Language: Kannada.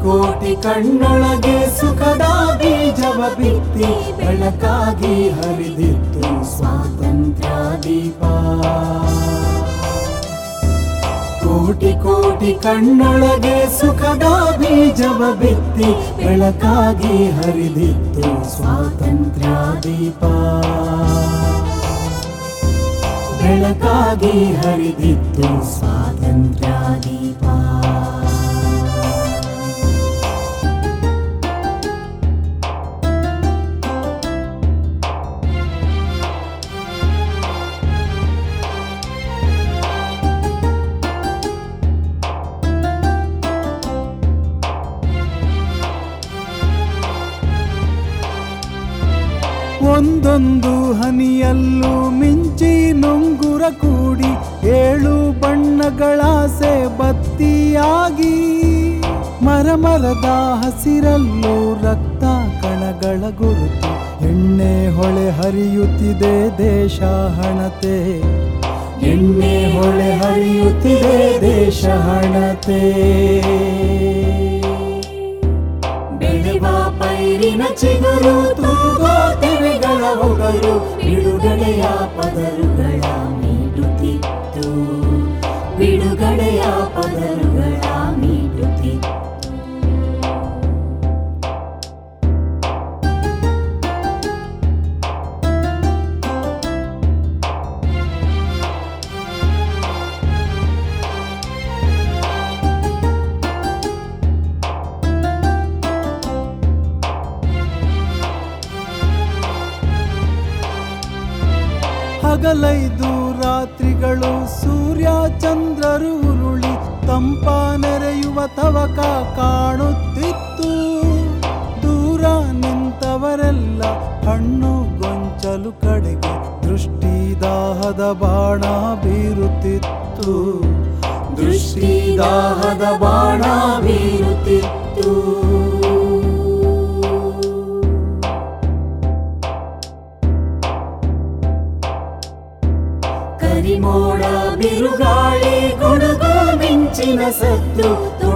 ಕೋಟಿ ಕಣ್ಣೊಳಗೆ ಸುಖದ ಬೀಜವ ಬಿತ್ತಿ ಬೆಳಕಾಗಿ ಹರಿದಿತ್ತು ಸ್ವಾತಂತ್ರ್ಯ ದೀಪ. ಕೋಟಿ ಕೋಟಿ ಕಣ್ಣೊಳಗೆ ಸುಖದ ಬೀಜವ ಬಿತ್ತಿ ಬೆಳಕಾಗಿ ಹರಿದಿತ್ತು ಸ್ವಾತಂತ್ರ್ಯ ದೀಪ. ಬೆಳಕಾಗಿ ಹರಿದಿತ್ತು ಸ್ವಾತಂತ್ರ್ಯ ದೀಪ. ಒಂದೊಂದು ಹನಿಯಲ್ಲೂ ಮಿಂಚಿ ನುಂಗುರ ಕೂಡಿ 7 ಬಣ್ಣಗಳಾಸೆ ಬತ್ತಿಯಾಗಿ ಮರಮರದ ಹಸಿರಲ್ಲೂ ರಕ್ತ ಕಣಗಳ ಗುರುತು ಎಣ್ಣೆ ಹೊಳೆ ಹರಿಯುತ್ತಿದೆ ದೇಶ ಹಣತೆ. ಎಣ್ಣೆ ಹೊಳೆ ಹರಿಯುತ್ತಿದೆ ದೇಶ ಹಣತೆ. ಬೆಳೆವ ಪೈರಿನ ಚಿಗುರು ತೂಗೋ ತೆರೆಗಳ ಹೊಗರು ಬಿಡುಗಡೆಯ ಪದರುಗಳ ಮೀಟುತ್ತಿತ್ತು. ಬಿಡುಗಡೆಯ ಪದರುಗಳ ಮೀಟುತ್ತಿತ್ತು. ಹಗಲೈದು ರಾತ್ರಿಗಳು ಸೂರ್ಯ ಚಂದ್ರರು ಉರುಳಿ ತಂಪ ನೆರೆಯುವ ತವಕ ಕಾಣುತ್ತಿತ್ತು. ದೂರ ನಿಂತವರೆಲ್ಲ ಹಣ್ಣು ಗೊಂಚಲು ಕಡೆಗೆ ದೃಷ್ಟಿದಾಹದ ಬಾಣ ಬೀರುತ್ತಿತ್ತು. ದೃಷ್ಟಿದಾಹದ ಬಾಣ ಬೀರುತ್ತಿತ್ತು. ಕರಿಮೋಡ ಬಿರುಗಾಳಿ ಗುಡುಗು ಮಿಂಚಿನ ಸದ್ದು